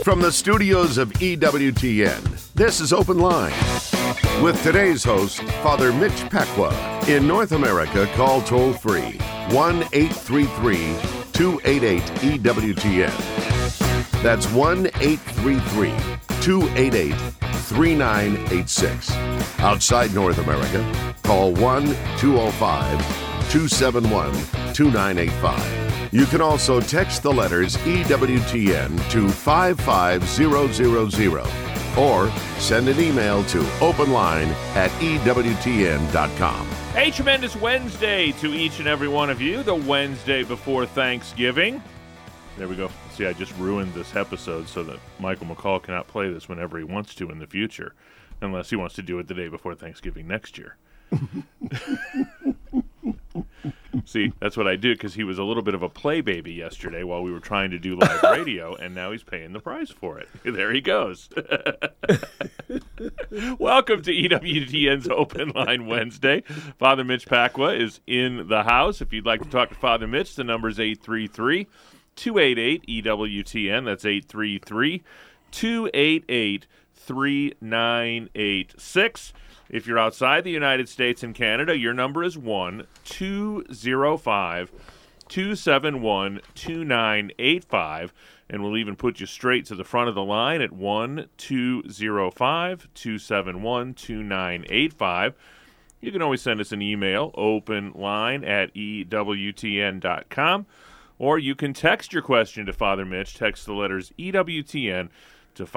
From the studios of EWTN, this is Open Line. With today's host, Father Mitch Pacwa. In North America, call toll-free 1-833-288-EWTN. That's 1-833-288-3986. Outside North America, call 1-205-271-2985. You can also text the letters EWTN to 55000 or send an email to openline@EWTN.com. A tremendous Wednesday to each and every one of you, the Wednesday before Thanksgiving. There we go. See, I just ruined this episode so that Michael McCall cannot play this whenever he wants to in the future, unless he wants to do it the day before Thanksgiving next year. See, that's what I do, because he was a little bit of a play baby yesterday while we were trying to do live radio, and now he's paying the price for it. There he goes. Welcome to EWTN's Open Line Wednesday. Father Mitch Pacwa is in the house. If you'd like to talk to Father Mitch, the number is 833-288-EWTN. That's 833-288-3986. If you're outside the United States and Canada, your number is 1-205-271-2985, and we'll even put you straight to the front of the line at 1-205-271-2985. You can always send us an email, openline@EWTN.com, or you can text your question to Father Mitch. Text the letters EWTN to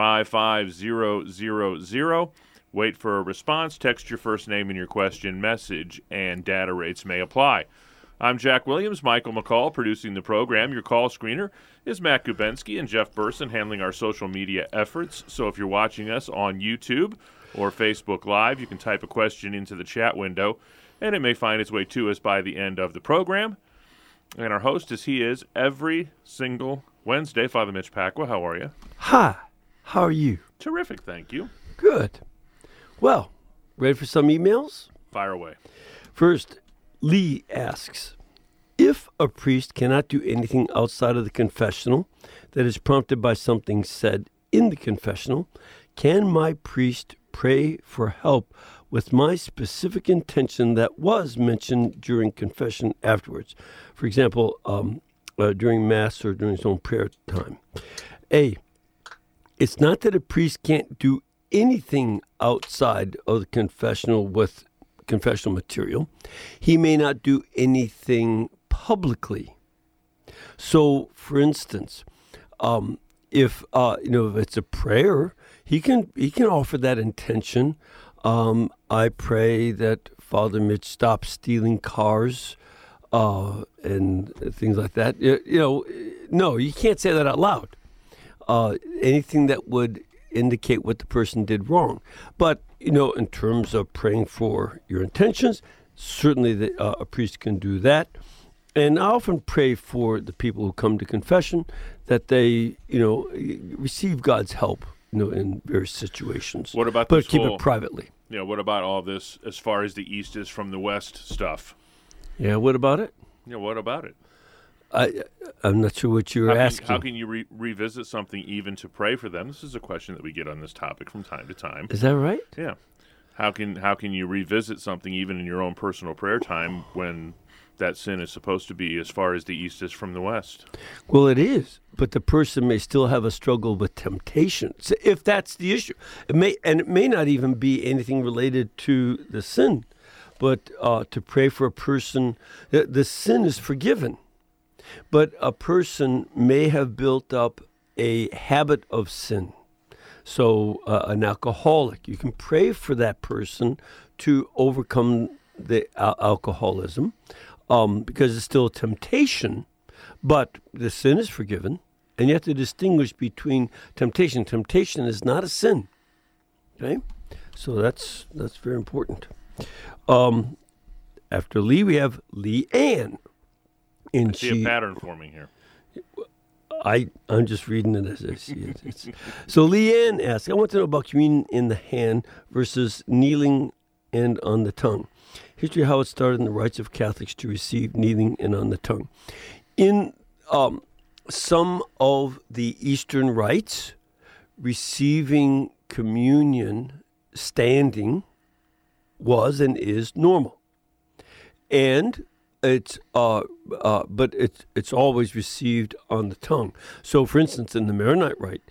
55000. Wait for a response, text your first name and your question, message, and data rates may apply. I'm Jack Williams, Michael McCall producing the program. Your call screener is Matt Gubensky and Jeff Burson handling our social media efforts. So if you're watching us on YouTube or Facebook Live, you can type a question into the chat window, and it may find its way to us by the end of the program. And our host, as he is every single Wednesday, Father Mitch Pacwa. How are you? Hi. How are you? Terrific, thank you. Good. Well, ready for some emails? Fire away. First, Lee asks, if a priest cannot do anything outside of the confessional that is prompted by something said in the confessional, can my priest pray for help with my specific intention that was mentioned during confession afterwards? For example, during Mass or during his own prayer time. A, it's not that a priest can't do anything outside of the confessional with confessional material. He may not do anything publicly. So, for instance, if it's a prayer, he can offer that intention. I pray that Father Mitch stops stealing cars and things like that. No, you can't say that out loud. Anything that would indicate what the person did wrong. But, in terms of praying for your intentions, certainly a priest can do that. And I often pray for the people who come to confession that they, receive God's help, in various situations. What about but keep it privately. Yeah, what about all this as far as the East is from the West stuff? Yeah, what about it? Yeah, what about it? I'm not sure what you're asking. How can you revisit something even to pray for them? This is a question that we get on this topic from time to time. Is that right? Yeah. How can you revisit something even in your own personal prayer time when that sin is supposed to be as far as the East is from the West? Well, it is, but the person may still have a struggle with temptation, so if that's the issue. It may not even be anything related to the sin, but to pray for a person, the sin is forgiven. But a person may have built up a habit of sin. So an alcoholic, you can pray for that person to overcome the alcoholism because it's still a temptation, but the sin is forgiven. And you have to distinguish between temptation. Temptation is not a sin. Okay? So that's very important. After Lee, we have Leanne. I see a pattern forming here. I'm just reading it as I see it. So Leanne asks, I want to know about communion in the hand versus kneeling and on the tongue. History of how it started in the rites of Catholics to receive kneeling and on the tongue. In some of the Eastern rites, receiving communion standing was and is normal, and it's but it's always received on the tongue. So, for instance, in the Maronite Rite,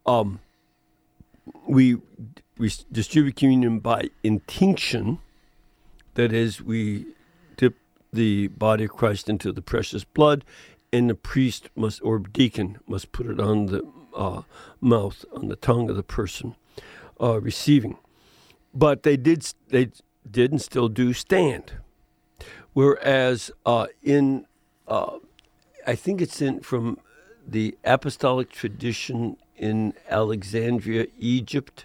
we distribute communion by intinction. That is, we dip the body of Christ into the precious blood, and the priest or deacon must put it on the mouth, on the tongue of the person receiving. But they did and still do stand. Whereas I think it's from the apostolic tradition in Alexandria, Egypt,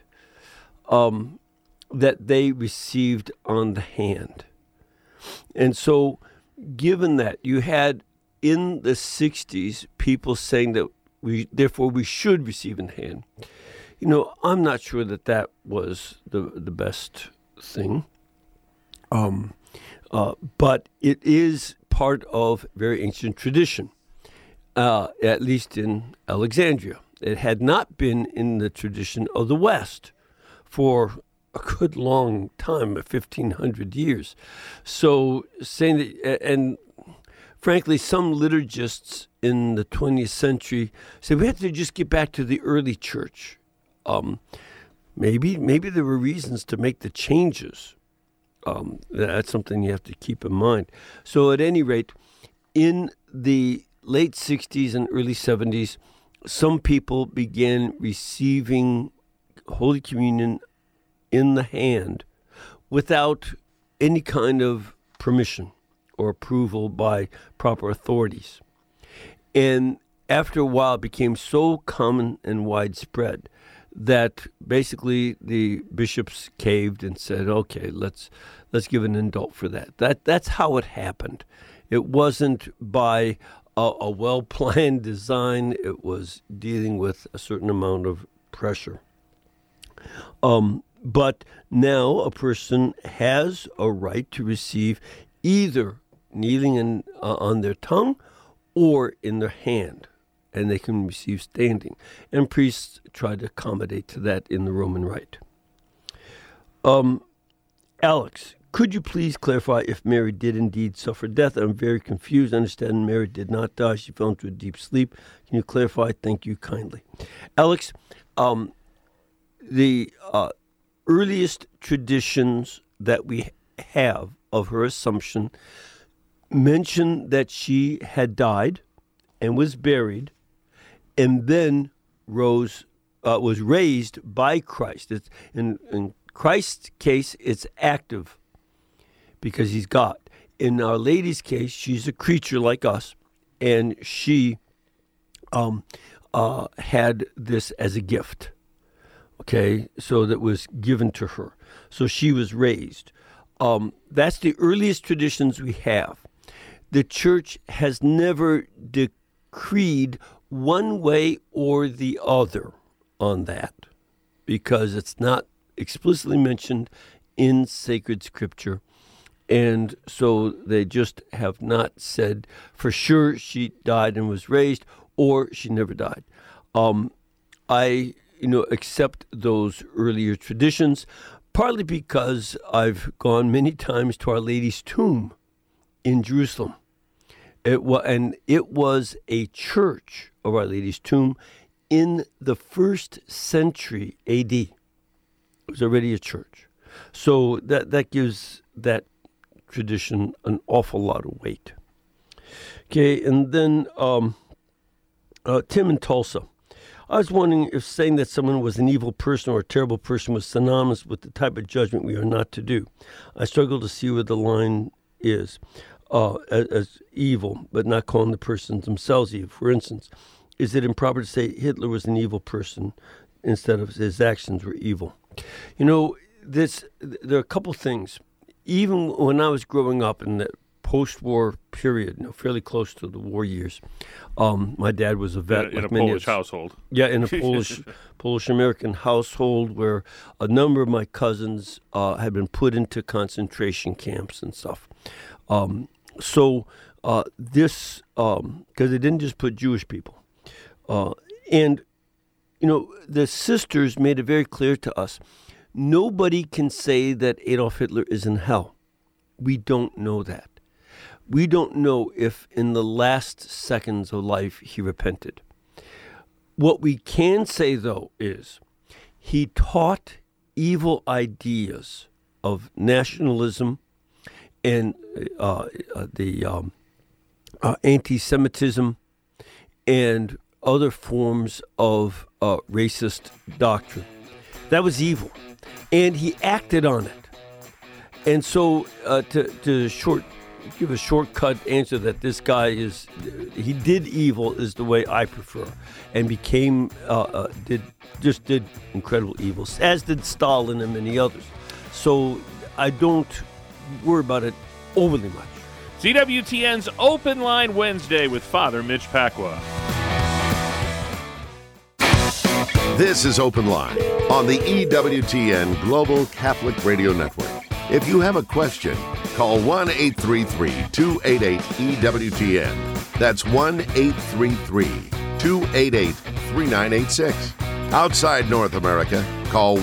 that they received on the hand. And so, given that, you had in the 60s people saying that therefore we should receive in the hand. I'm not sure that was the best thing. But it is part of very ancient tradition, at least in Alexandria. It had not been in the tradition of the West for a good long time, 1,500 years. So saying that, and frankly, some liturgists in the 20th century said we have to just get back to the early church. Maybe there were reasons to make the changes. That's something you have to keep in mind. So at any rate, in the late 60s and early 70s, some people began receiving Holy Communion in the hand without any kind of permission or approval by proper authorities. And after a while, it became so common and widespread that basically the bishops caved and said, okay, let's give an indult for that. That's how it happened. It wasn't by a well-planned design. It was dealing with a certain amount of pressure. But now a person has a right to receive either kneeling on their tongue or in their hand, and they can receive standing. And priests try to accommodate to that in the Roman Rite. Alex, could you please clarify if Mary did indeed suffer death? I'm very confused. I understand Mary did not die. She fell into a deep sleep. Can you clarify? Thank you kindly. Alex, the earliest traditions that we have of her Assumption mention that she had died and was buried and then was raised by Christ. In Christ's case, it's active because he's God. In Our Lady's case, she's a creature like us, and she had this as a gift. Okay, so that was given to her. So she was raised. That's the earliest traditions we have. The church has never decreed one way or the other on that because it's not explicitly mentioned in sacred scripture. And so they just have not said for sure she died and was raised or she never died. I accept those earlier traditions, partly because I've gone many times to Our Lady's tomb in Jerusalem. It was a church of Our Lady's tomb in the 1st century A.D. It was already a church. So that gives that tradition an awful lot of weight. Okay, and then Tim in Tulsa. I was wondering if saying that someone was an evil person or a terrible person was synonymous with the type of judgment we are not to do. I struggle to see where the line is as evil, but not calling the persons themselves evil. For instance, is it improper to say Hitler was an evil person instead of his actions were evil? There are a couple things. Even when I was growing up in the post-war period, fairly close to the war years, my dad was a vet. In a Polish household. Yeah, in a Polish-American household where a number of my cousins had been put into concentration camps and stuff. This, because they didn't just put Jewish people. And, the sisters made it very clear to us. Nobody can say that Adolf Hitler is in hell. We don't know that. We don't know if in the last seconds of life he repented. What we can say, though, is he taught evil ideas of nationalism and the anti-Semitism and other forms of racist doctrine. That was evil. And he acted on it. And so to give a shortcut answer that this guy he did evil is the way I prefer, and became did incredible evils, as did Stalin and many others. So I don't worry about it overly much. CWTN's Open Line Wednesday with Father Mitch Pacwa. This is Open Line on the EWTN Global Catholic Radio Network. If you have a question, call 1-833-288-EWTN. That's 1-833-288-3986. Outside North America, call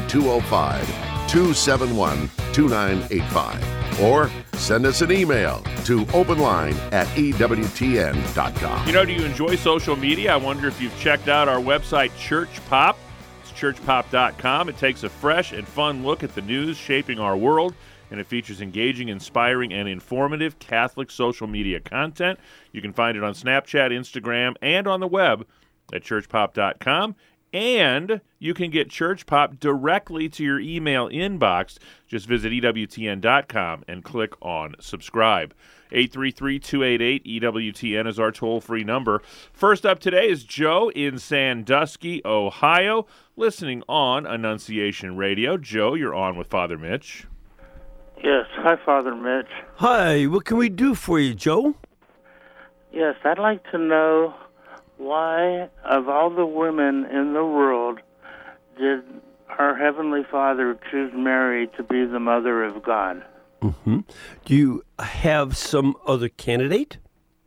1-205-271-2985. Or send us an email to openline@ewtn.com. Do you enjoy social media? I wonder if you've checked out our website, Church Pop. It's churchpop.com. It takes a fresh and fun look at the news shaping our world, and it features engaging, inspiring, and informative Catholic social media content. You can find it on Snapchat, Instagram, and on the web at churchpop.com. And you can get Church Pop directly to your email inbox. Just visit EWTN.com and click on subscribe. 833-288-EWTN is our toll-free number. First up today is Joe in Sandusky, Ohio, listening on Annunciation Radio. Joe, you're on with Father Mitch. Yes. Hi, Father Mitch. Hi. What can we do for you, Joe? Yes, I'd like to know why, of all the women in the world, did our Heavenly Father choose Mary to be the Mother of God? Mm-hmm. Do you have some other candidate?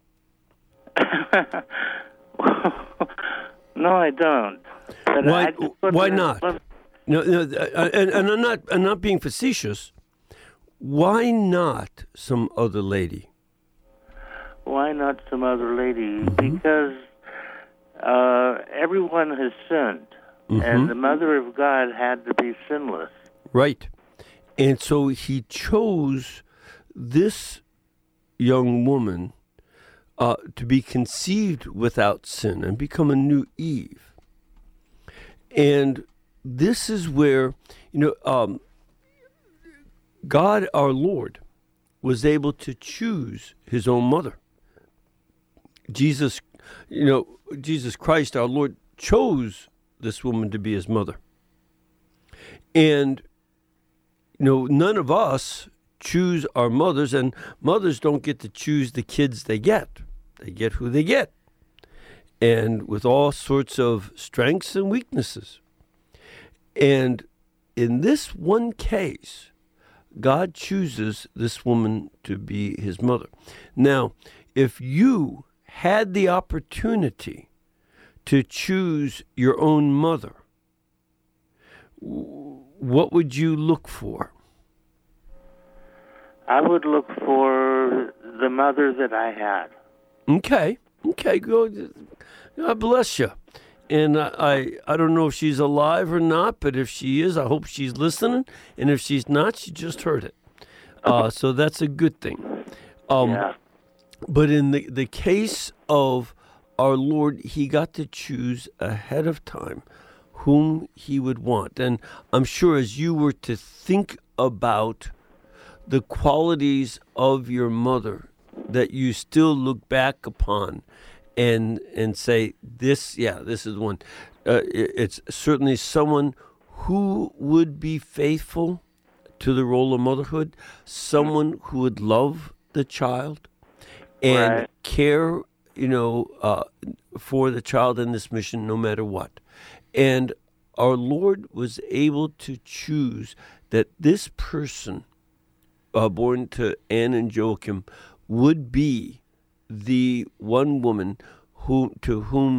No, I don't. But why not? No, and I'm not being facetious. Why not some other lady? Why not some other lady? Mm-hmm. Because everyone has sinned, mm-hmm. and the Mother of God had to be sinless. Right. And so he chose this young woman to be conceived without sin and become a new Eve. And this is where, God our Lord was able to choose his own mother. Jesus Christ our Lord chose this woman to be his mother. And none of us choose our mothers, and mothers don't get to choose the kids they get. They get who they get, and with all sorts of strengths and weaknesses. And in this one case, God chooses this woman to be his mother. Now, if you had the opportunity to choose your own mother, what would you look for? I would look for the mother that I had. Okay, good. God bless you. And I don't know if she's alive or not, but if she is, I hope she's listening. And if she's not, she just heard it. So that's a good thing. Yeah. But in the case of our Lord, he got to choose ahead of time whom he would want. And I'm sure as you were to think about the qualities of your mother that you still look back upon and say, this is the one. It's certainly someone who would be faithful to the role of motherhood, someone who would love the child and care, for the child in this mission no matter what. And our Lord was able to choose that this person, born to Anne and Joachim, would be the one woman to whom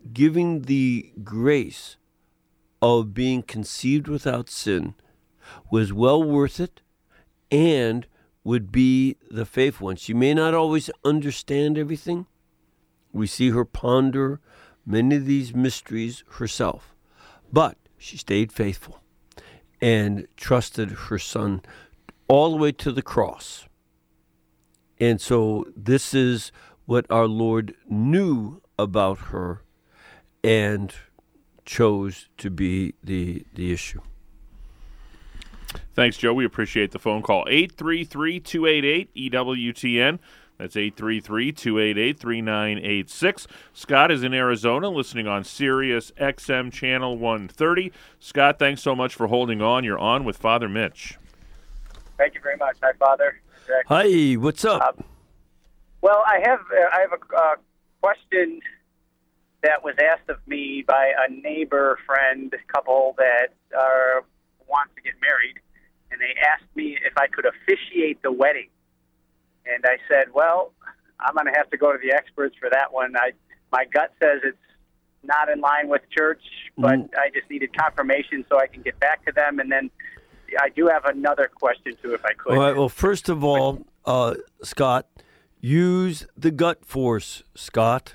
giving the grace of being conceived without sin was well worth it and would be the faithful one. She may not always understand everything. We see her ponder many of these mysteries herself, but she stayed faithful and trusted her Son all the way to the cross. And so this is what our Lord knew about her and chose to be the issue. Thanks, Joe. We appreciate the phone call. 833-288-EWTN. That's 833-288-3986. Scott is in Arizona listening on Sirius XM Channel 130. Scott, thanks so much for holding on. You're on with Father Mitch. Thank you very much. Hi, Father. Hi, what's up? Well, I have a question that was asked of me by a neighbor friend couple that wants to get married, and they asked me if I could officiate the wedding. And I said, well, I'm going to have to go to the experts for that one. My gut says it's not in line with church, but I just needed confirmation so I can get back to them. And then I do have another question, too, if I could. All right, well, first of all, Scott, use the gut force, Scott.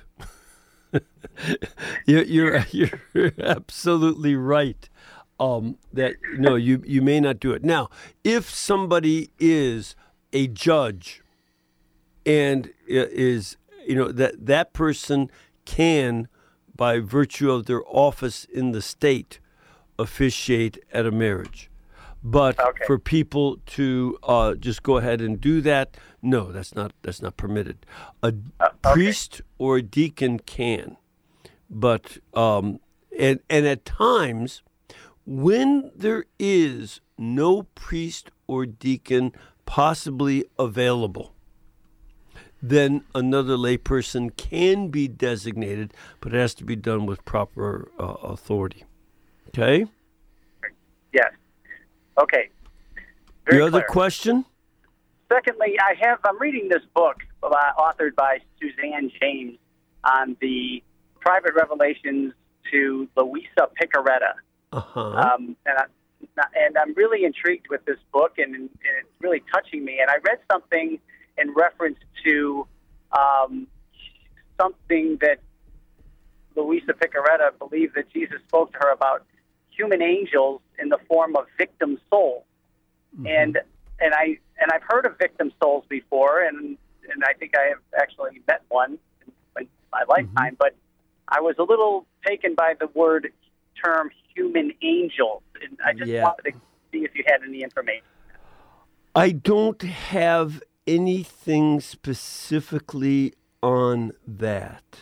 You're absolutely right. That you may not do it. Now, if somebody is a judge and is that person can, by virtue of their office in the state, officiate at a marriage. But for people to just go ahead and do that, no, that's not permitted. A priest or a deacon can, but and at times when there is no priest or deacon possibly available, then another layperson can be designated, but it has to be done with proper authority. Okay? Yes. Okay. Very Your other clear. question? Secondly, I'm reading this book authored by Suzanne James on the private revelations to Louisa Picaretta. And I'm really intrigued with this book, and it's really touching me. And I read something in reference to something that Louisa Picaretta believed that Jesus spoke to her about human angels in the form of victim souls. And I've heard of victim souls before, and I think I have actually met one in my lifetime, but I was a little taken by the term human angels, and I just wanted to see if you had any information. I don't have anything specifically on that.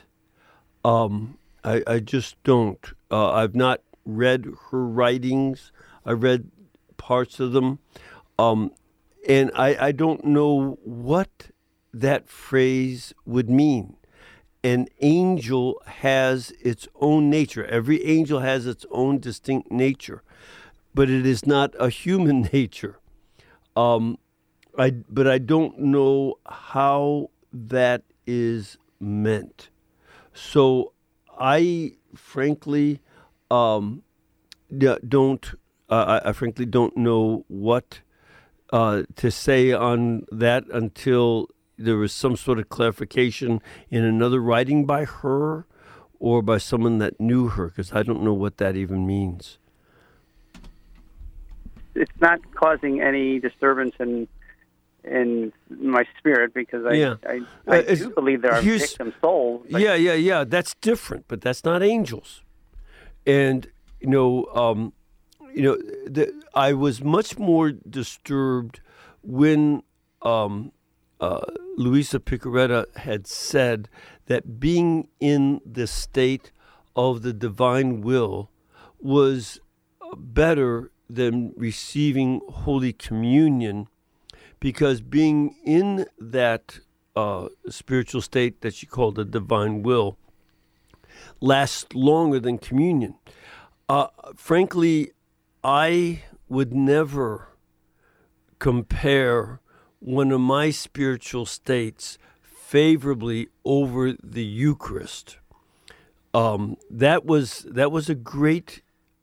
I just don't. I've not read her writings. I read parts of them. And I don't know what that phrase would mean. An angel has its own nature. Every angel has its own distinct nature, but it is not a human nature. But I don't know how that is meant. So I frankly I frankly don't know what to say on that until there was some sort of clarification in another writing by her or by someone that knew her, because I don't know what that even means. It's not causing any disturbance in my spirit, because I do believe there are victim souls. Yeah. That's different, but that's not angels. And I was much more disturbed when Louisa Picaretta had said that being in the state of the divine will was better than receiving Holy Communion, because being in that spiritual state that she called the divine will lasts longer than communion. Frankly, I would never compare one of my spiritual states favorably over the Eucharist. that was a great.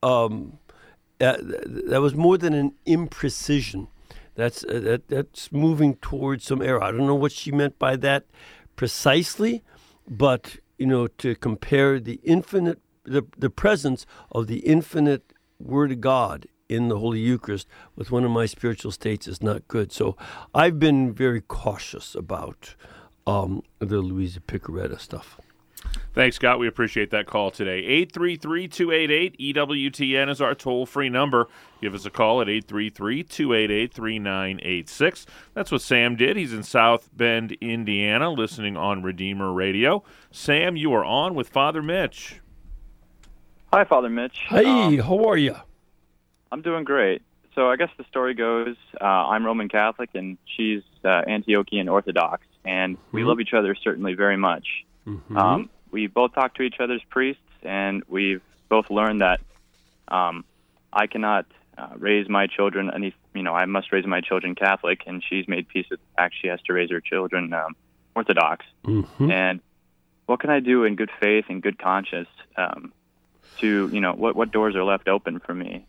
That was more than an imprecision. That's moving towards some error. I don't know what she meant by that precisely, but to compare the presence of the infinite Word of God in the Holy Eucharist with one of my spiritual states is not good. So I've been very cautious about the Louisa Picaretta stuff. Thanks, Scott. We appreciate that call today. 833-288-EWTN is our toll-free number. Give us a call at 833-288-3986. That's what Sam did. He's in South Bend, Indiana, listening on Redeemer Radio. Sam, you are on with Father Mitch. Hi, Father Mitch. Hey, how are you? I'm doing great. So I guess the story goes, I'm Roman Catholic, and she's Antiochian Orthodox, and we love each other certainly very much. Mm-hmm. We both talk to each other's priests, and we've both learned that I cannot raise my children. I must raise my children Catholic, and she's made peace with the fact she has to raise her children Orthodox. Mm-hmm. And what can I do in good faith and good conscience to what doors are left open for me?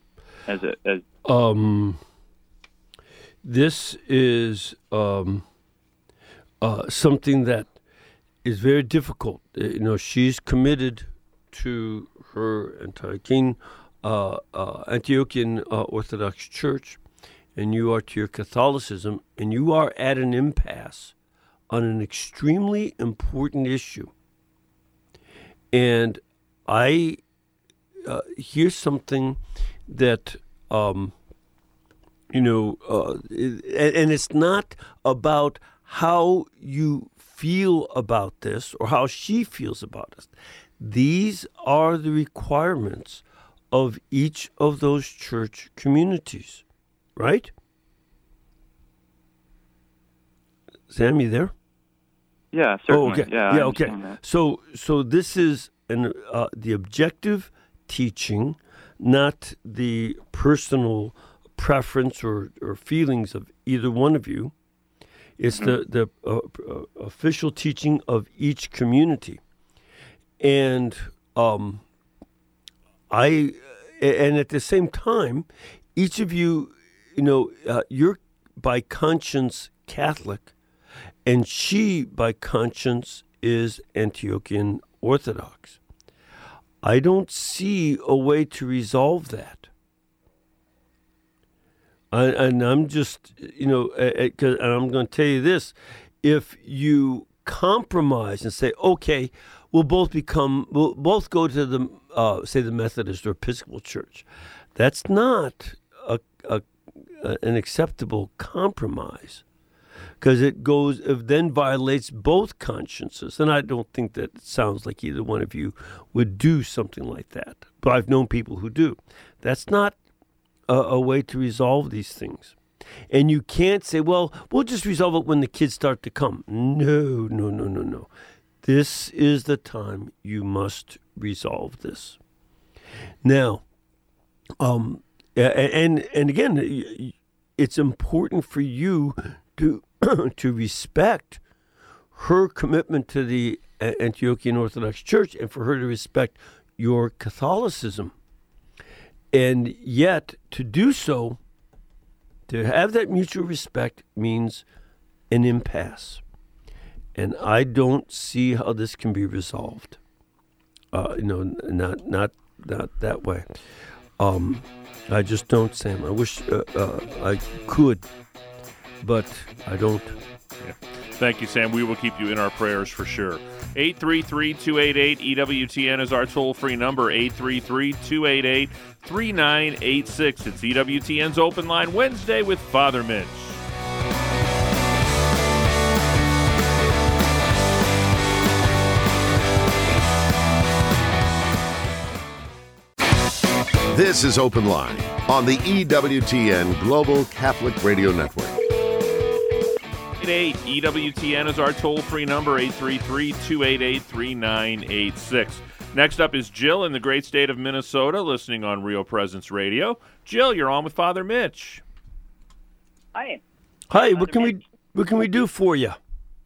This is something that is very difficult. She's committed to her Antiochian Orthodox Church, and you are to your Catholicism, and you are at an impasse on an extremely important issue. And here's something that and it's not about how you feel about this or how she feels about it. These are the requirements of each of those church communities, right? Sam, you there? Yeah, certainly. Oh, okay. Yeah, okay. So this is the objective teaching, not the personal preference or feelings of either one of you. It's the official teaching of each community, and and at the same time, each of you, you're by conscience Catholic, and she by conscience is Antiochian Orthodox. I don't see a way to resolve that. And I'm just, and I'm going to tell you this: if you compromise and say, okay, we'll both go to the, say, the Methodist or Episcopal Church, that's not an acceptable compromise, because it then violates both consciences. And I don't think that it sounds like either one of you would do something like that. But I've known people who do. That's not a way to resolve these things. And you can't say, well, we'll just resolve it when the kids start to come. No. This is the time you must resolve this. Now, and again, it's important for you to respect her commitment to the Antiochian Orthodox Church and for her to respect your Catholicism. And yet, to do so, to have that mutual respect means an impasse. And I don't see how this can be resolved. Not that way. I just don't, Sam. I wish I could, but I don't. Yeah. Thank you, Sam. We will keep you in our prayers for sure. 833-288-EWTN is our toll-free number, 833-288-3986. It's EWTN's Open Line Wednesday with Father Mitch. This is Open Line on the EWTN Global Catholic Radio Network. 888 EWTN is our toll-free number, 833-288-3986. Next up is Jill in the great state of Minnesota, listening on Real Presence Radio. Jill, you're on with Father Mitch. Hi. Hi. What can we do for you?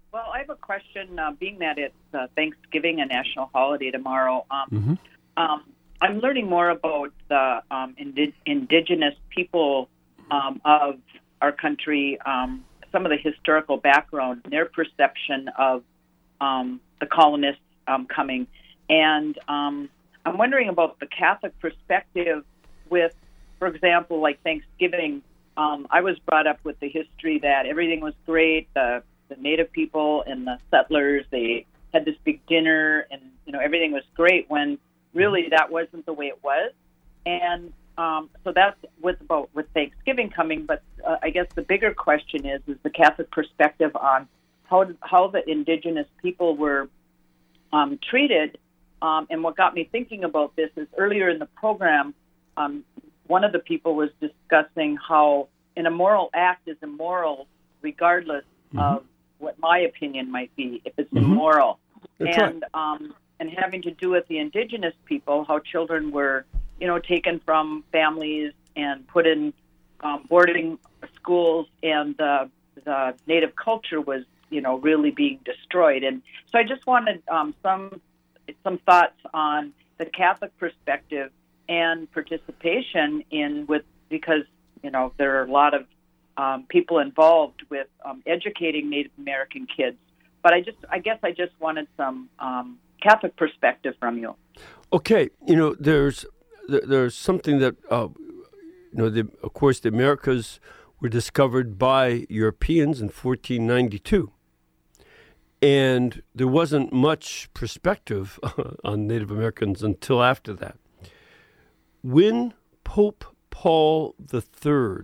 Well, I have a question. Being that it's Thanksgiving, a national holiday tomorrow, I'm learning more about the indigenous people of our country, some of the historical background, their perception of the colonists coming. And I'm wondering about the Catholic perspective with, for example, like Thanksgiving. I was brought up with the history that everything was great. The Native people and the settlers, they had this big dinner, and everything was great. When really that wasn't the way it was. And so that's with Thanksgiving coming. But I guess the bigger question is the Catholic perspective on how the indigenous people were treated. And what got me thinking about this is earlier in the program, one of the people was discussing how an immoral act is immoral regardless of what my opinion might be, if it's immoral. That's and right. And having to do with the indigenous people, how children were, taken from families and put in boarding schools, and the Native culture was, really being destroyed. And so I just wanted some thoughts on the Catholic perspective and participation because there are a lot of people involved with educating Native American kids. But I guess I just wanted some Catholic perspective from you. Okay, there's something that of course the Americas were discovered by Europeans in 1492, and there wasn't much perspective on Native Americans until after that. When Pope Paul III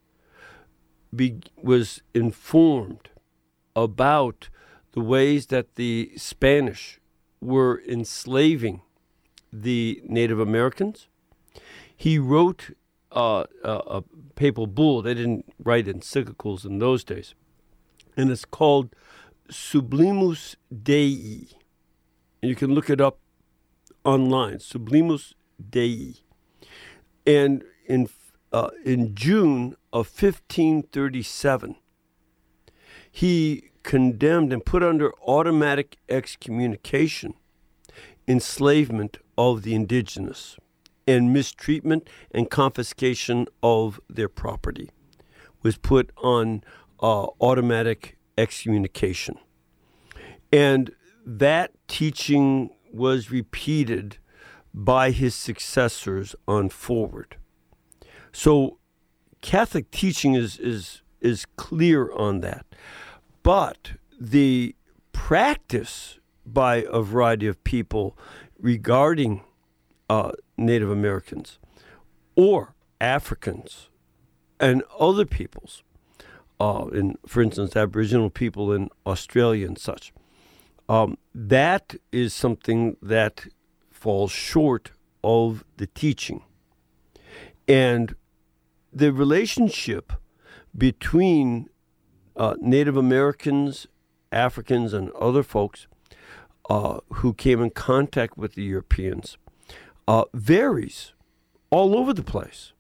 was informed about the ways that the Spanish were enslaving the Native Americans, he wrote a papal bull. They didn't write encyclicals in those days. And it's called Sublimus Dei. And you can look it up online, Sublimus Dei. And in June of 1537, he condemned and put under automatic excommunication enslavement of the indigenous and mistreatment and confiscation of their property was put on automatic excommunication. And that teaching was repeated by his successors on forward. So Catholic teaching is clear on that. But the practice by a variety of people regarding Native Americans or Africans and other peoples, for instance, Aboriginal people in Australia and such, that is something that falls short of the teaching. And the relationship between Native Americans, Africans, and other folks who came in contact with the Europeans varies all over the place.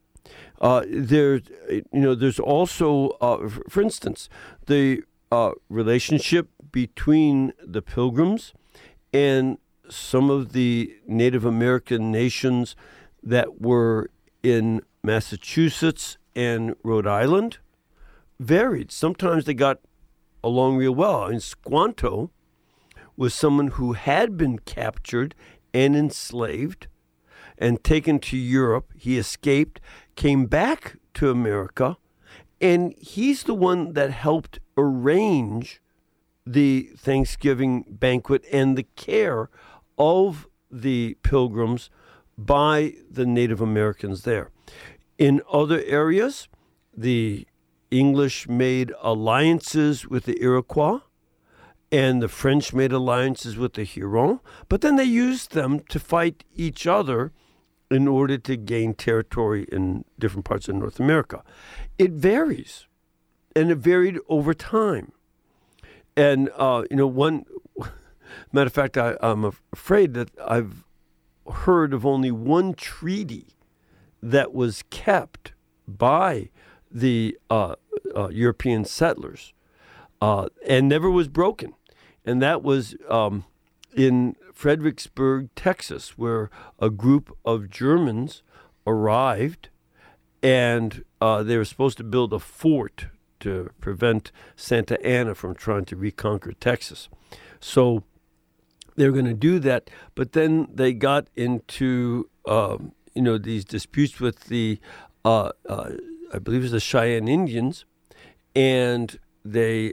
There's also, for instance, the relationship between the Pilgrims and some of the Native American nations that were in Massachusetts and Rhode Island varied. Sometimes they got along real well. And Squanto was someone who had been captured and enslaved and taken to Europe. He escaped, came back to America, and he's the one that helped arrange the Thanksgiving banquet and the care of the Pilgrims by the Native Americans there. In other areas, the English made alliances with the Iroquois, and the French made alliances with the Huron, but then they used them to fight each other in order to gain territory in different parts of North America. It varies, and it varied over time. And, one matter of fact, I'm afraid that I've heard of only one treaty that was kept by the European settlers and never was broken. And that was in Fredericksburg, Texas, where a group of Germans arrived, and they were supposed to build a fort to prevent Santa Anna from trying to reconquer Texas. So they were going to do that, but then they got into these disputes with the I believe it was the Cheyenne Indians, and they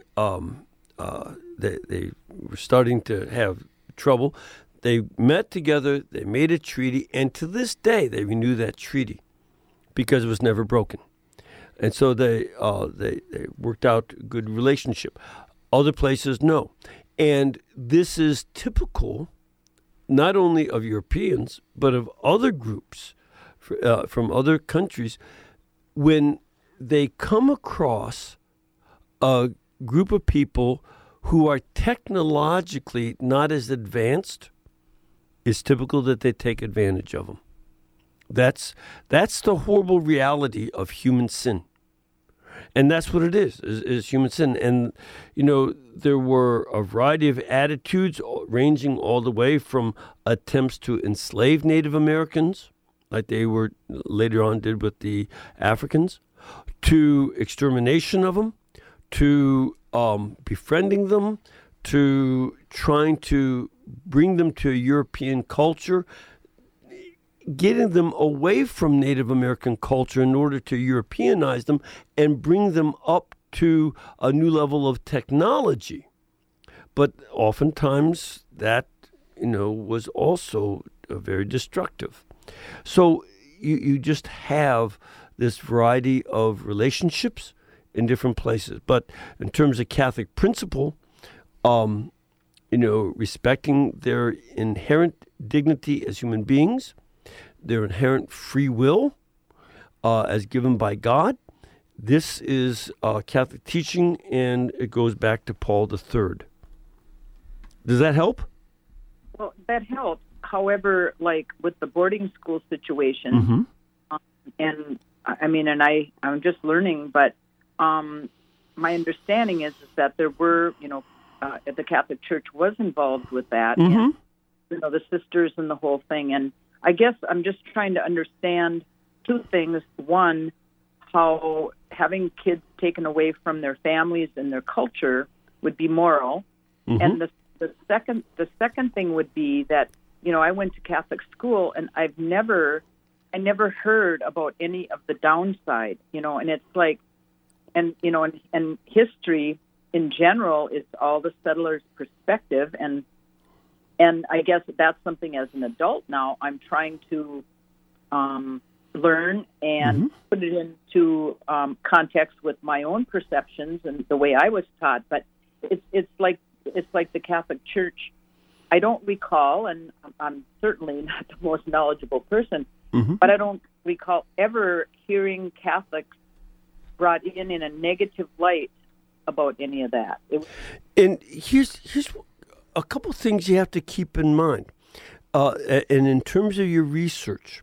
were starting to have trouble. They met together, they made a treaty, and to this day they renew that treaty because it was never broken. And so they worked out a good relationship. Other places, no. And this is typical not only of Europeans, but of other groups from other countries. When they come across a group of people who are technologically not as advanced, it's typical that they take advantage of them. That's the horrible reality of human sin. And that's what it is human sin. And, there were a variety of attitudes ranging all the way from attempts to enslave Native Americans, like they were later on did with the Africans, to extermination of them, to befriending them, to trying to bring them to a European culture, getting them away from Native American culture in order to Europeanize them and bring them up to a new level of technology. But oftentimes that, was also very destructive. So you just have this variety of relationships in different places. But in terms of Catholic principle, respecting their inherent dignity as human beings, their inherent free will as given by God. This is Catholic teaching, and it goes back to Paul III. Does that help? Well, that helps. However, like with the boarding school situation, and I'm just learning, but my understanding is that there were, the Catholic Church was involved with that, and the sisters and the whole thing. And I guess I'm just trying to understand two things. One, how having kids taken away from their families and their culture would be moral, and the second thing would be that I went to Catholic school, and I never heard about any of the downside, and it's like, and history in general is all the settlers' perspective, and I guess that's something as an adult now I'm trying to learn and put it into context with my own perceptions and the way I was taught. But it's like the Catholic Church. I don't recall, and I'm certainly not the most knowledgeable person, but I don't recall ever hearing Catholics brought in a negative light about any of that. And here's a couple things you have to keep in mind. And in terms of your research,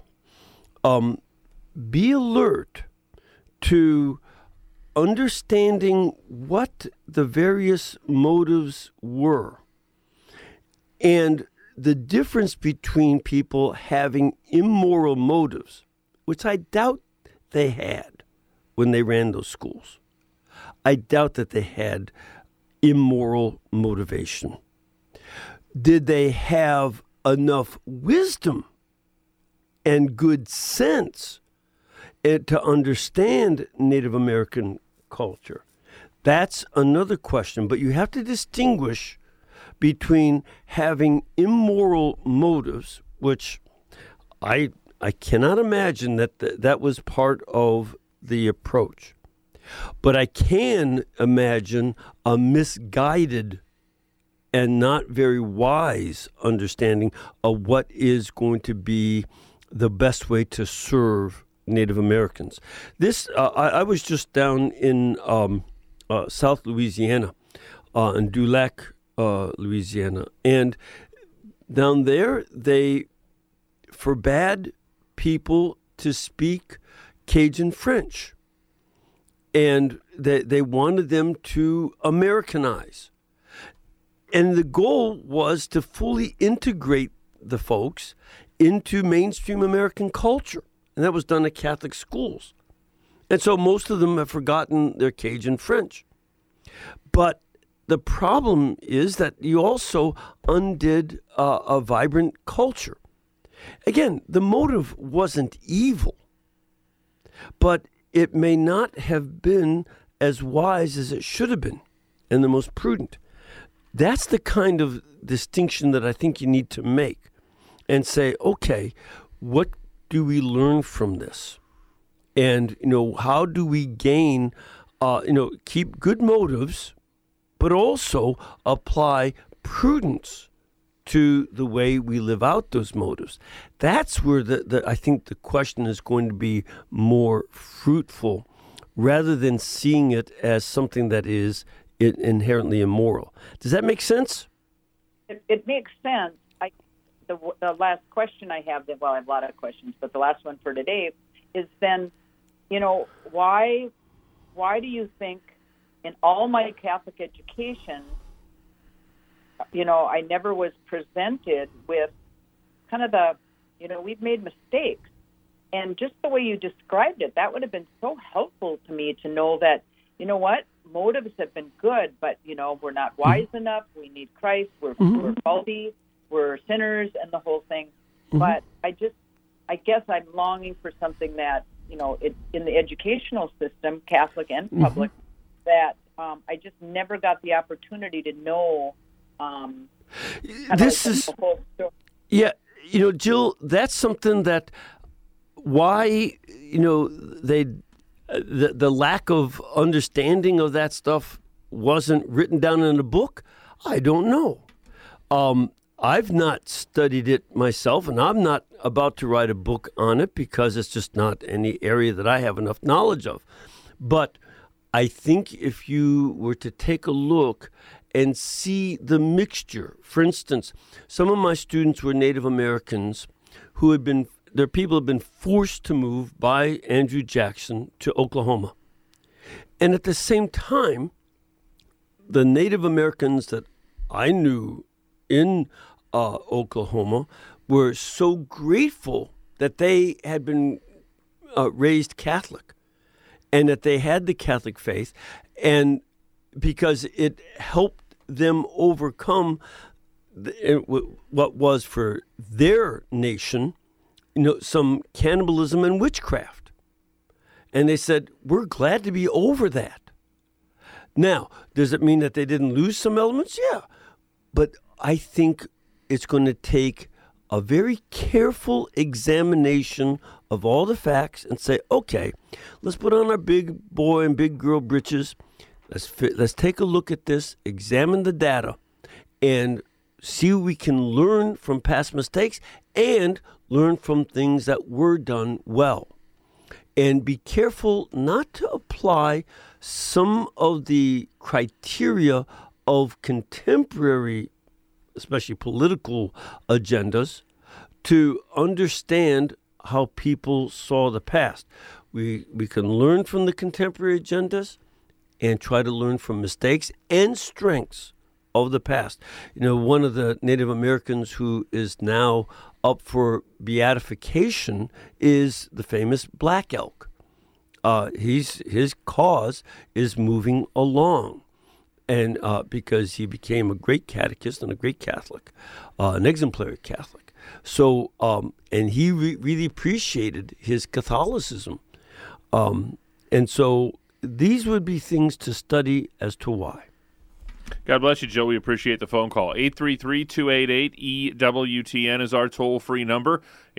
be alert to understanding what the various motives were and the difference between people having immoral motives, which I doubt they had when they ran those schools. I doubt that they had immoral motivation. Did they have enough wisdom and good sense to understand Native American culture? That's another question. But you have to distinguish between having immoral motives, which I cannot imagine that was part of the approach. But I can imagine a misguided and not very wise understanding of what is going to be the best way to serve Native Americans. This I was just down in South Louisiana, in Dulac, Louisiana, and down there they forbade people to speak Cajun French. And they wanted them to Americanize. And the goal was to fully integrate the folks into mainstream American culture. And that was done at Catholic schools. And so most of them have forgotten their Cajun French. But the problem is that you also undid a vibrant culture. Again, the motive wasn't evil, but it may not have been as wise as it should have been and the most prudent. That's the kind of distinction that I think you need to make and say, okay, what do we learn from this? And, how do we gain, keep good motives, but also apply prudence to the way we live out those motives? That's where I think the question is going to be more fruitful, rather than seeing it as something that is inherently immoral. Does that make sense? It makes sense. The last question I have, well, I have a lot of questions, but the last one for today is then, why do you think in all my Catholic education, I never was presented with kind of we've made mistakes. And just the way you described it, that would have been so helpful to me to know that, motives have been good, but, we're not wise enough. We need Christ. We're faulty. We're sinners and the whole thing. But I guess I'm longing for something that, in the educational system, Catholic and public, that I just never got the opportunity to know this is the whole story. Yeah, Jill, that's something that why, the lack of understanding of that stuff wasn't written down in a book, I don't know. I've not studied it myself, and I'm not about to write a book on it because it's just not any area that I have enough knowledge of. But I think if you were to take a look and see the mixture, for instance, some of my students were Native Americans who had been, their people had been forced to move by Andrew Jackson to Oklahoma. And at the same time, the Native Americans that I knew in Oklahoma were so grateful that they had been raised Catholic and that they had the Catholic faith, and because it helped them overcome what was for their nation, some cannibalism and witchcraft. And they said, we're glad to be over that. Now, does it mean that they didn't lose some elements? Yeah. But I think it's going to take a very careful examination of all the facts and say, okay, let's put on our big boy and big girl britches. Let's take a look at this, examine the data, and see what we can learn from past mistakes and learn from things that were done well. And be careful not to apply some of the criteria of contemporary, especially political agendas, to understand how people saw the past. We can learn from the contemporary agendas and try to learn from mistakes and strengths of the past. One of the Native Americans who is now up for beatification is the famous Black Elk. His cause is moving along. And because he became a great catechist and a great Catholic, an exemplary Catholic. So, and he really appreciated his Catholicism. And so these would be things to study as to why. God bless you, Joe. We appreciate the phone call. 833-288-EWTN is our toll-free number,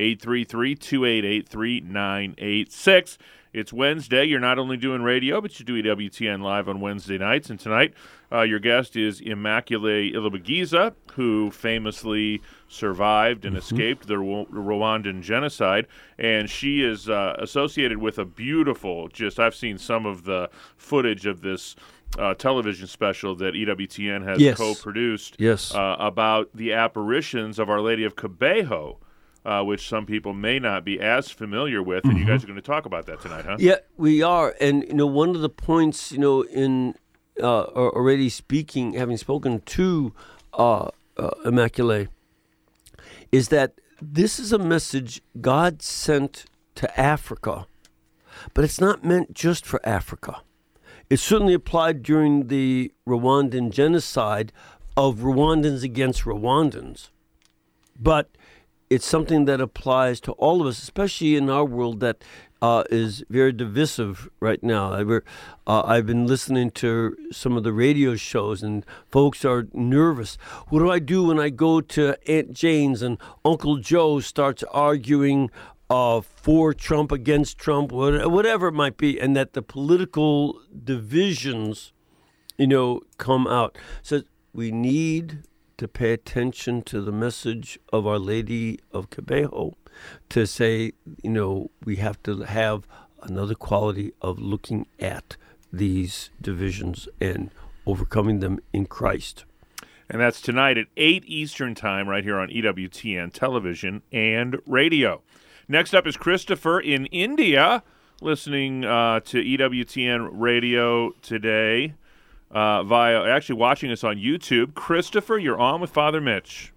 833-288-3986. It's Wednesday. You're not only doing radio, but you do EWTN live on Wednesday nights. And tonight, your guest is Immaculée Ilibagiza, who famously survived and escaped the Rwandan genocide. And she is associated with a beautiful, I've seen some of the footage of this television special that EWTN has co-produced about the apparitions of Our Lady of Kibeho which some people may not be as familiar with, and you guys are going to talk about that tonight, huh? Yeah, we are. And, one of the points, in already speaking, having spoken to Immaculée, is that this is a message God sent to Africa, but it's not meant just for Africa. It certainly applied during the Rwandan genocide of Rwandans against Rwandans, but it's something that applies to all of us, especially in our world that is very divisive right now. I've been listening to some of the radio shows, and folks are nervous. What do I do when I go to Aunt Jane's and Uncle Joe starts arguing for Trump, against Trump, whatever it might be, and that the political divisions, come out? So we need to pay attention to the message of Our Lady of Kibeho, to say, we have to have another quality of looking at these divisions and overcoming them in Christ. And that's tonight at 8 Eastern Time right here on EWTN Television and Radio. Next up is Christopher in India, listening to EWTN Radio today actually watching us on YouTube. Christopher, you're on with Father Mitch.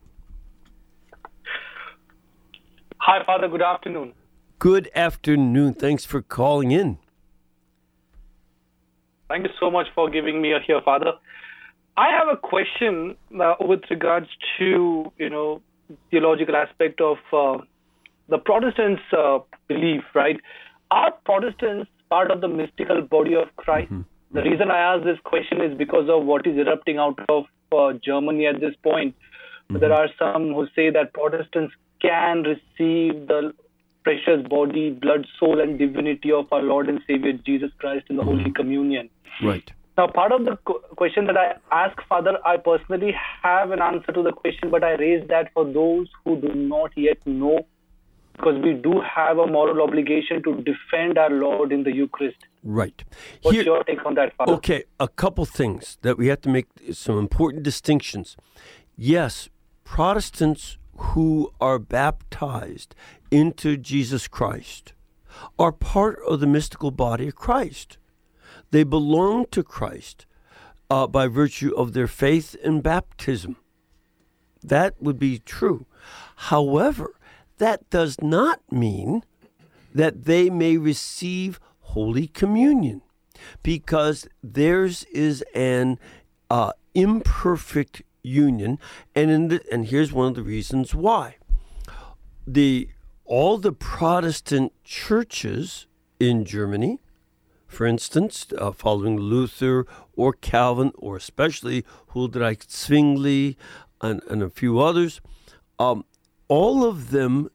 Hi, Father. Good afternoon. Good afternoon. Thanks for calling in. Thank you so much for giving me a here, Father. I have a question with regards to, theological aspect of the Protestants' belief, right? Are Protestants part of the mystical body of Christ? Mm-hmm. The reason I ask this question is because of what is erupting out of Germany at this point. Mm-hmm. There are some who say that Protestants can receive the precious body, blood, soul, and divinity of our Lord and Savior Jesus Christ in the Holy Communion. Right. Now, part of the question that I ask, Father, I personally have an answer to the question, but I raise that for those who do not yet know, because we do have a moral obligation to defend our Lord in the Eucharist. Right. What's your take on that, Father? Okay, a couple things that we have to make some important distinctions. Yes, Protestants who are baptized into Jesus Christ are part of the mystical body of Christ. They belong to Christ by virtue of their faith in baptism. That would be true. However, that does not mean that they may receive Holy Communion, because theirs is an imperfect union, and here's one of the reasons why. All the Protestant churches in Germany, for instance, following Luther or Calvin, or especially Huldreich Zwingli and a few others, all of them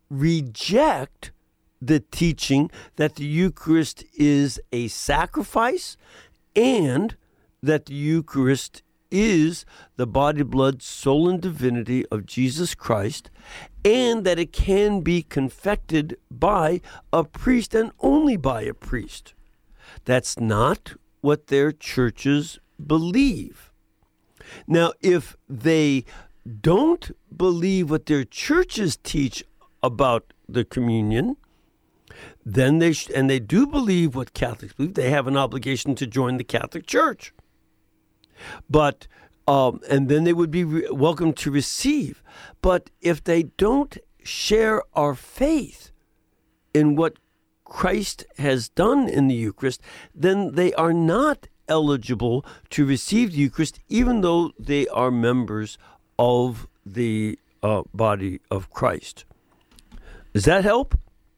reject the teaching that the Eucharist is a sacrifice and that the Eucharist is the body, blood, soul, and divinity of Jesus Christ, and that it can be confected by a priest and only by a priest. That's not what their churches believe. Now, if they don't believe what their churches teach about the communion, then they do believe what Catholics believe, they have an obligation to join the Catholic Church. But and then they would be welcome to receive. But if they don't share our faith in what Christ has done in the Eucharist, then they are not eligible to receive the Eucharist, even though they are members of the body of Christ. Does that help?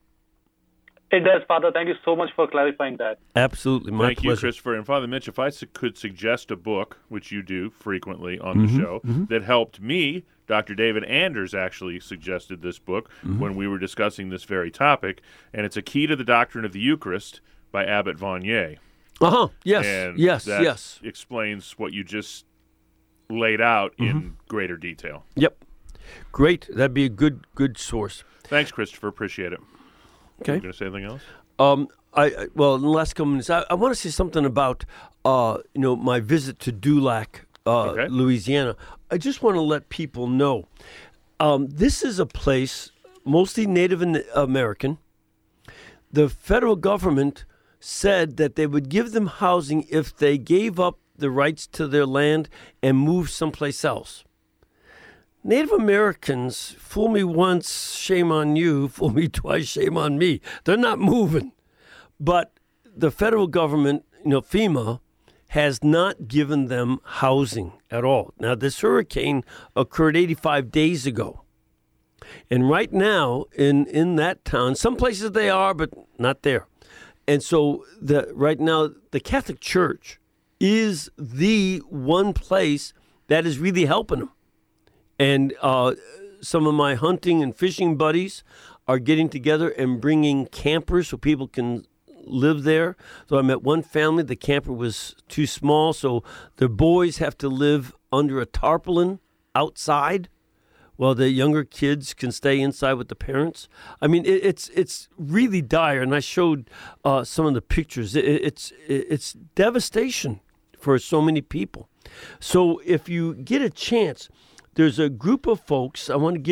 It does, Father. Thank you so much for clarifying that. Absolutely. My Thank pleasure. you, Christopher. And Father Mitch, if I could suggest a book, which you do frequently on the show, that helped me, Dr. David Anders actually suggested this book when we were discussing this very topic, and it's A Key to the Doctrine of the Eucharist by Abbot Vanier. Yes. And yes. that Yes. explains what you just laid out in greater detail. Yep. Great. That'd be a good source. Thanks, Christopher. Appreciate it. Okay. You going to say anything else? Well, in the last couple minutes, I want to say something about my visit to Dulac, Louisiana. I just want to let people know this is a place mostly Native American. The federal government said that they would give them housing if they gave up the rights to their land and moved someplace else. Native Americans, fool me once, shame on you. Fool me twice, shame on me. They're not moving. But the federal government, FEMA, has not given them housing at all. Now, this hurricane occurred 85 days ago. And right now, in that town, some places they are, but not there. And so right now, the Catholic Church is the one place that is really helping them. And some of my hunting and fishing buddies are getting together and bringing campers so people can live there. So I met one family, the camper was too small, so their boys have to live under a tarpaulin outside while the younger kids can stay inside with the parents. I mean, it's really dire, and I showed some of the pictures. It's devastation for so many people. So if you get a chance, there's a group of folks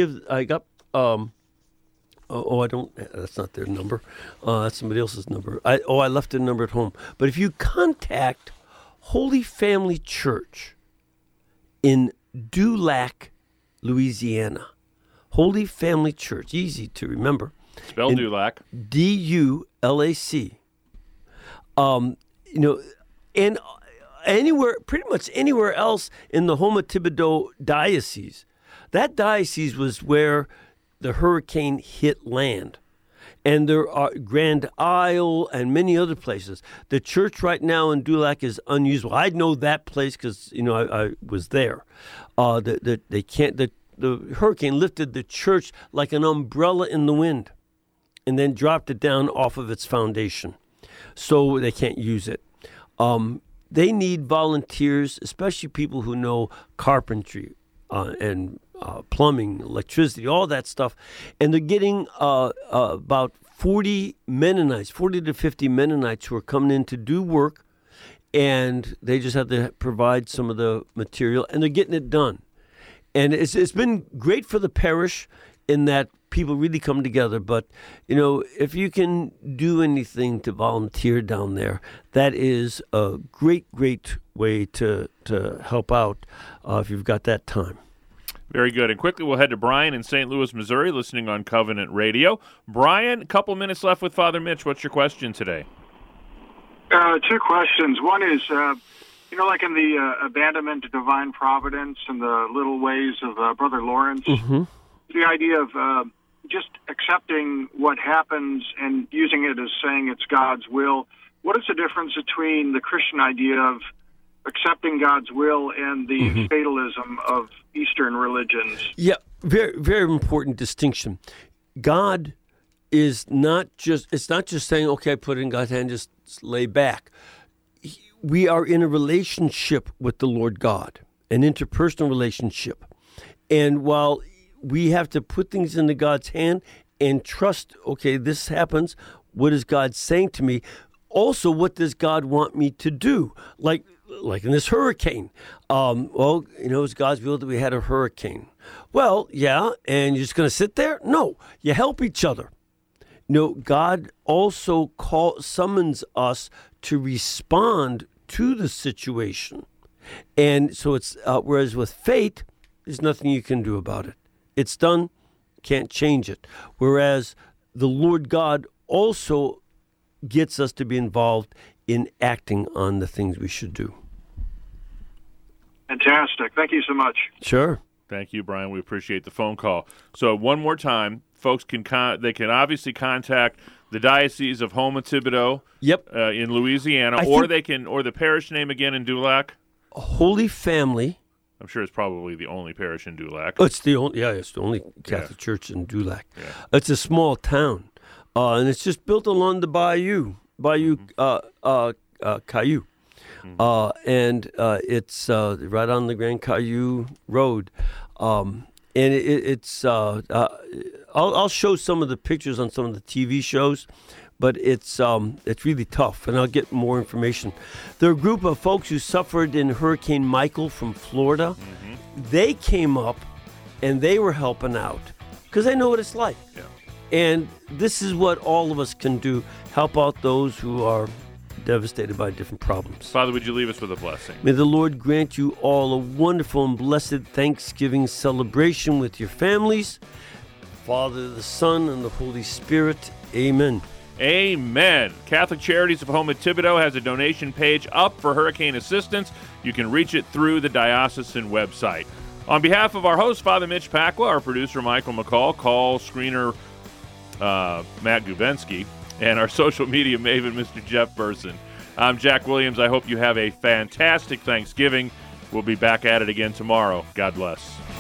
that's not their number. That's somebody else's number. I left their number at home. But if you contact Holy Family Church in Dulac, Louisiana, Holy Family Church, easy to remember. Spell Dulac. D-U-L-A-C. And pretty much anywhere else in the Houma Thibodaux diocese. That diocese was where the hurricane hit land. And there are Grand Isle and many other places. The church right now in Dulac is unusable. I know that place because I was there. The hurricane lifted the church like an umbrella in the wind, and then dropped it down off of its foundation, so they can't use it. They need volunteers, especially people who know carpentry and plumbing, electricity, all that stuff. And they're getting about 40 to 50 Mennonites who are coming in to do work, and they just have to provide some of the material, and they're getting it done. And it's been great for the parish in that people really come together. But, if you can do anything to volunteer down there, that is a great, great way to help out if you've got that time. Very good. And quickly, we'll head to Brian in St. Louis, Missouri, listening on Covenant Radio. Brian, a couple minutes left with Father Mitch. What's your question today? Two questions. One is, like in the abandonment to divine providence and the little ways of Brother Lawrence, the idea of just accepting what happens and using it as saying it's God's will. What is the difference between the Christian idea of accepting God's will and the fatalism of Eastern religions? Yeah, very, very important distinction. God is it's not just saying, okay, put it in God's hand, just lay back. We are in a relationship with the Lord God, an interpersonal relationship. And while we have to put things into God's hand and trust, okay, this happens, what is God saying to me? Also, what does God want me to do? Like in this hurricane. It's God's will that we had a hurricane. Well, yeah, and you're just going to sit there? No, you help each other. God also summons us to respond to the situation. And so it's, whereas with fate, there's nothing you can do about it. It's done, can't change it. Whereas the Lord God also gets us to be involved in acting on the things we should do. Fantastic. Thank you so much. Sure. Thank you, Brian. We appreciate the phone call. So one more time, folks can obviously contact the Diocese of Houma Thibodaux. Yep. In Louisiana, or the parish name again in Dulac. Holy Family. I'm sure it's probably the only parish in Dulac. It's the only Catholic church in Dulac. Yeah. It's a small town, and it's just built along the Bayou Caillou. And it's right on the Grand Caillou Road. And I'll show some of the pictures on some of the TV shows, but it's really tough, and I'll get more information. There are a group of folks who suffered in Hurricane Michael from Florida. They came up, and they were helping out. because I know what it's like. Yeah. And this is what all of us can do, help out those who are devastated by different problems. Father, would you leave us with a blessing? May the Lord grant you all a wonderful and blessed Thanksgiving celebration with your families. Father, the Son, and the Holy Spirit. Amen. Amen. Catholic Charities of Home at Thibodaux has a donation page up for hurricane assistance. You can reach it through the diocesan website. On behalf of our host, Father Mitch Pacwa, our producer, Michael McCall, call screener Matt Gubensky, and our social media maven, Mr. Jeff Burson. I'm Jack Williams. I hope you have a fantastic Thanksgiving. We'll be back at it again tomorrow. God bless.